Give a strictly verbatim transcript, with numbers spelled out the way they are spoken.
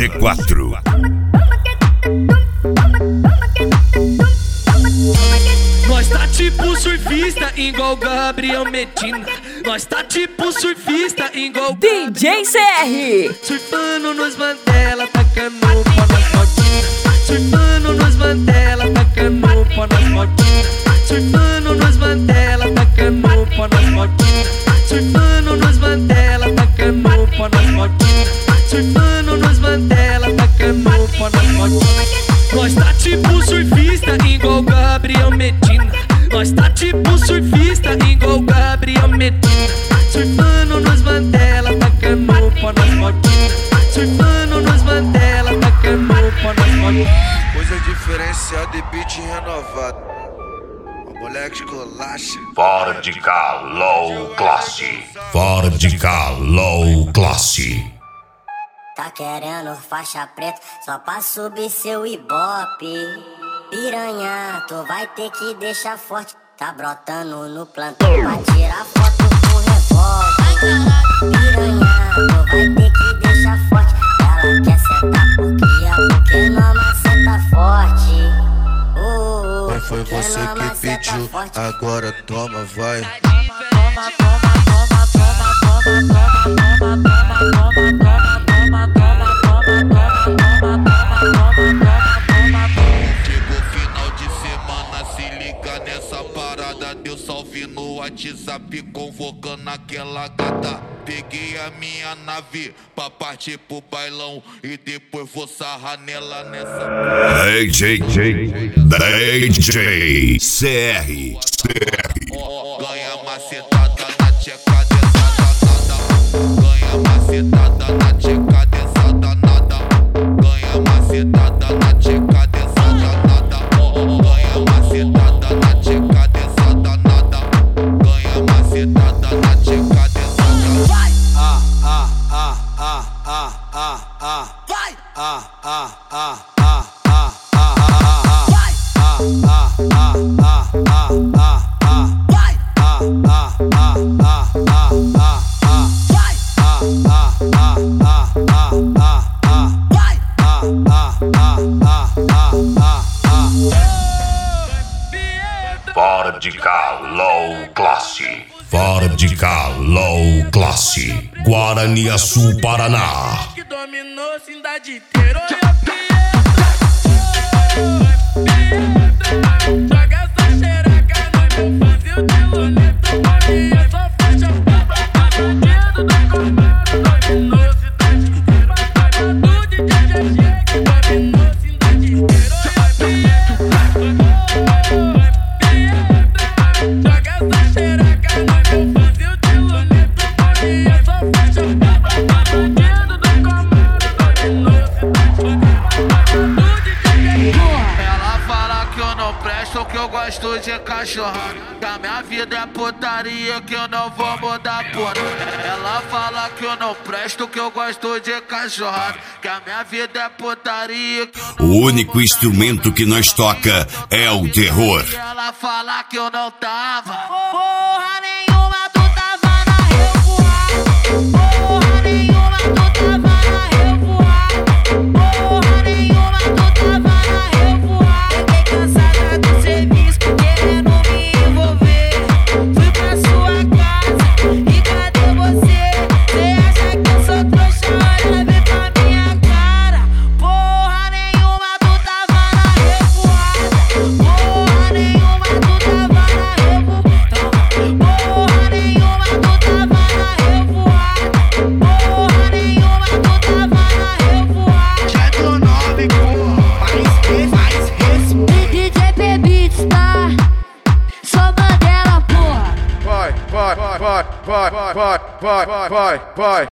G quatro. Nós tá tipo surfista, igual Gabriel Medina. Nós tá tipo surfista, igual D J C R. Surfando nos Mandela, tacando pó nas motinhas. Surfando nos Mandela, tacando pó nas motinhas. Surfando nos Mandela, tacando pó nas motinhas. Surfando nos Mandela, tacando pó nas motinhas. Surfando nos Mandela, tacando pó nas motinhas. Nós tá tipo surfista, igual Gabriel Medina. Nós tá tipo surfista, igual Gabriel Medina. Surfando nos Mandela, tacando pó nas motinhas. Surfando nos Mandela, tacando pó nas motinhas. Coisa diferenciada e beat renovado. O moleque esculacha. Ford Ka Low Class. Ford Ka Low Class. Tá querendo faixa preta só pra subir seu ibope. Piranha, tu vai ter que deixar forte. Tá brotando no plantão pra tirar foto com revólver. Piranha, tu vai ter que deixar forte. Ela quer sentar porque a porque não maceta forte. Uh, Mas foi você que pediu, forte. Agora toma, vai. Toma, toma, toma, toma, toma, toma, toma, toma, toma. Chegou final de semana, se liga nessa parada. Deu salve no WhatsApp, convocando aquela gata. Peguei a minha nave pra partir pro bailão e depois vou sarrar nela nessa. D J D J C R. Ganha macetada na tcheca dessa danada. Ganha macetada na tcheca dessa danada. Ganha macetada na tcheca dessa danada. Ganha macetada na tcheca dessa danada. Ganha macetada na tcheca dessa danada. Vai! Ah, ah, ah, ah, ah, ah, ah. Vai! Ah, ah, ah, ah, ah, ah, ah. Vai! Ah, ah, ah, ah, ah, ah, ah. Vai! Ah, ah, ah, ah, ah, ah, ah. Vai! Ah, ah, ah, ah, ah, ah, ah. Vai! Ah, ah, ah, ah, ah, ah, ah. Ford Ka Low Class. Ford Ka Low Class. Guaraniaçu, Paraná. Que dominou a cidade inteira. Joga essa xereca no meu fuzil de luneta. Eu sou faixa preta, bandido do comando. Dominou a cidade inteira. Do D J G G que dominou a cidade inteira. Joga essa xereca no meu fuzil de luneta. Eu sou faixa preta, bandido do comando. Dominou a cidade inteira. Do D J G G. Ela fala que eu não presto, que eu gosto de cachorrada. Que a minha vida é putaria, que eu não vou mudar por nada. Ela fala que eu não presto, que eu gosto de cachorrada. Que a minha vida é putaria, que eu não O único instrumento que nós toca é o terror. Ela fala que eu não tava. Porra nenhuma, tu tava na revoada. Porra nenhuma, tu tava na revoada. Porra nenhuma, tu tava na revoada. Fiquei cansada do serviço, querendo me envolver. Fui pra sua casa e cadê você? Cê acha que eu sou trouxa? Olha bem pra minha cara. Porra nenhuma, tu tava na revoada. Porra nenhuma, tu tava na revoada. Porra nenhuma, tu tava na revoada. Porra nenhuma, tu tava na revoada. Já é teu nome, porra. Mais, mais respeito. D J P Beats, tá? Sou Mandela, porra. Vai, vai, vai, vai, vai, vai, vai, vai, vai.